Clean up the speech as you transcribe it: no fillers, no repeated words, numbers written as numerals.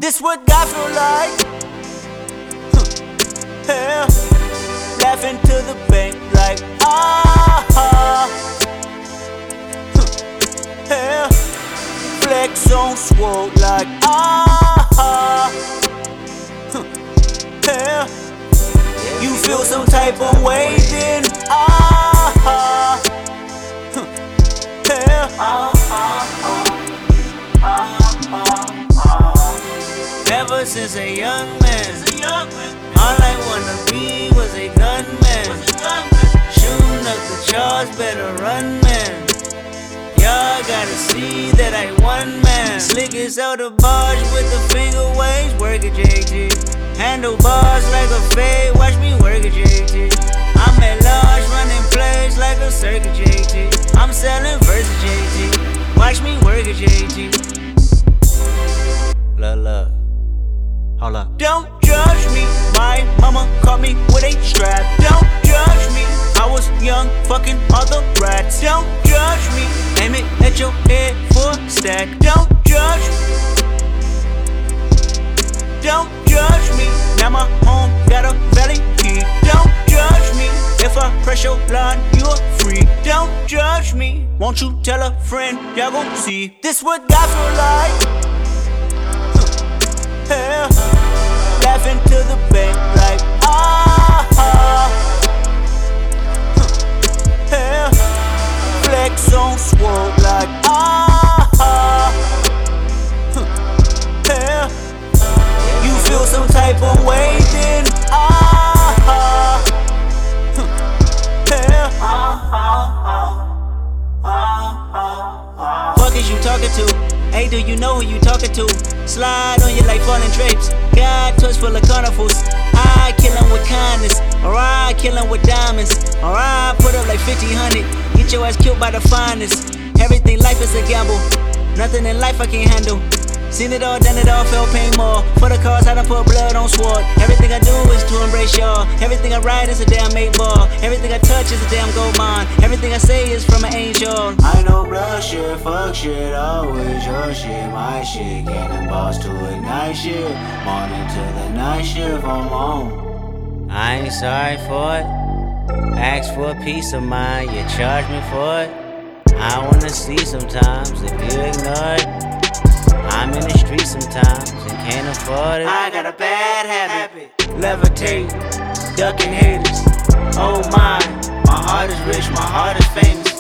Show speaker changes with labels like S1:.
S1: This what God feel like. Yeah. Laughing to the bank like yeah. Flex on swole like yeah. You feel some type of way then yeah. Ever since a young man, all I wanna be was a gunman. Shooting up the charts, better run, man. Y'all gotta see that I one man. Slick as out the bars with the finger waves, work at JT. Handlebars like a fade, watch me work at JT. I'm at large, running plays like a circuit JT. I'm selling versus JT, watch me work at JT. Look. Hold up. Don't judge me, my mama caught me with a strap. Don't judge me, I was young, fucking all the rats. Don't judge me, aim it at your head for a stack. Don't judge me, don't judge me. Now my home got a valley key. Don't judge me, if I press your line, you are free. Don't judge me, won't you tell a friend, y'all gon' see. This what God feel like. Yeah. Laughing to the bank like yeah. Flex on swole like yeah. You feel some type of way then yeah. Fuck is you talking to? Hey, do you know who you talking to? Slide on you like falling drapes. God touch full of carnivals. I kill him with kindness, or I kill him with diamonds, or I put up like 50-100. Get your ass killed by the finest. Everything life is a gamble. Nothing in life I can't handle. Seen it all, done it all, felt pain more. For the cause, I done put blood on sword. Everything I do is to embrace y'all. Everything I write is a damn 8-ball. Everything I touch is a damn gold mine. Everything I say is from an angel. I know blood shit, fuck shit, always your shit, my shit. Cannonballs to ignite shit. Morning to the night shift, I'm on. I ain't sorry for it. Ask for a piece of mind, you charge me for it. I wanna see sometimes if you ignore it. I'm in the street sometimes and can't afford it. I got a bad habit, levitate, ducking haters. Oh my heart is rich, my heart is famous.